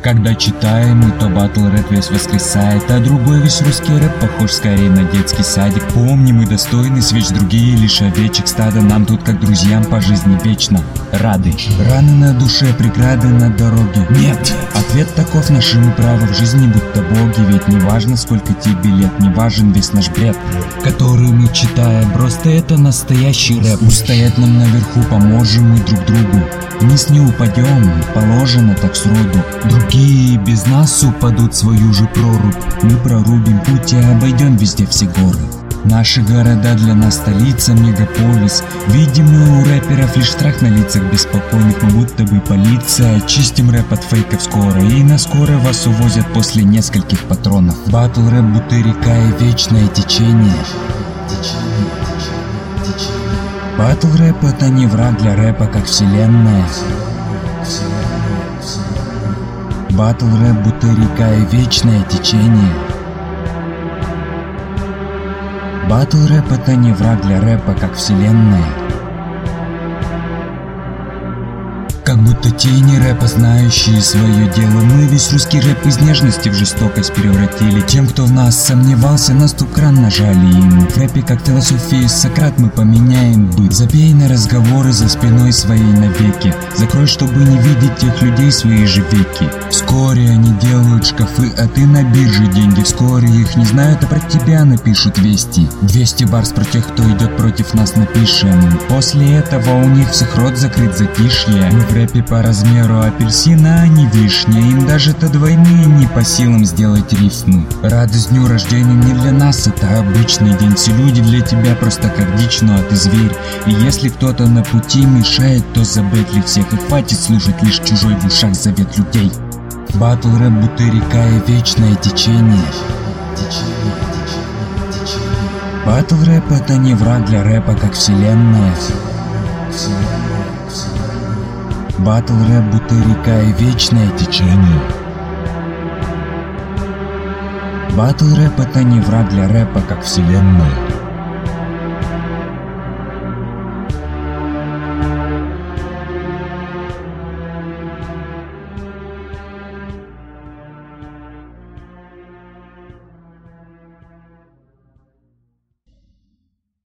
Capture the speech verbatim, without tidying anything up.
Когда читаем, то батл рэп весь воскресает, а другой весь русский рэп похож скорее на детский садик. Помним и достойны свеч, другие лишь овечек стада. Нам тут как друзьям по жизни вечно рады. Раны на душе, преграды на дороге нет. Ответ таков: наши мы право в жизни будто боги. Ведь не важно сколько тебе лет, не важен весь наш бред, который мы читаем, просто это настоящий рэп. Устоять нам наверху поможем мы друг другу, вниз не упадем, положено так сроду. Другие без нас упадут в свою же прорубь. Мы прорубим путь и обойдем везде все горы. Наши города для нас столица, мегаполис. Видим мы у рэперов лишь страх на лицах беспокойных. Мы будто бы полиция, чистим рэп от фейков скоро. И на скорой вас увозят после нескольких патронов. Батл рэп будто река и вечное течение. Батл рэп это не враг для рэпа, как вселенная. Батл рэп будто река и вечное течение. Батл рэп это не враг для рэпа, как вселенная. Как будто тени рэпа, знающие свое дело. Мы весь русский рэп из нежности в жестокость превратили. Тем, кто в нас сомневался, на стоп-кран нажали им. В рэпе, как философию Сократ, мы поменяем быт. Забей на разговоры за спиной своей навеки. Закрой, чтобы не видеть тех людей свои же веки. Вскоре они делают шкафы, а ты на бирже деньги. Вскоре их не знают, а про тебя напишут вести. двести барс про тех, кто идет против нас, напишем. После этого у них всех рот закрыт, затишье. Мы в рэпе по размеру апельсина, а не вишня. Им даже-то двойные не по силам сделать рифмы. Радость дню рождения не для нас, это обычный день. Все люди для тебя просто как дичь, но а ты зверь. И если кто-то на пути мешает, то забыть ли всех. И хватит слушать лишь чужой в ушах завет людей. Батл рэп будто река и вечное течение. Батл рэп это не враг для рэпа, как вселенная. Батл рэп будто река и вечное течение. Батл рэп это не враг для рэпа, как вселенная.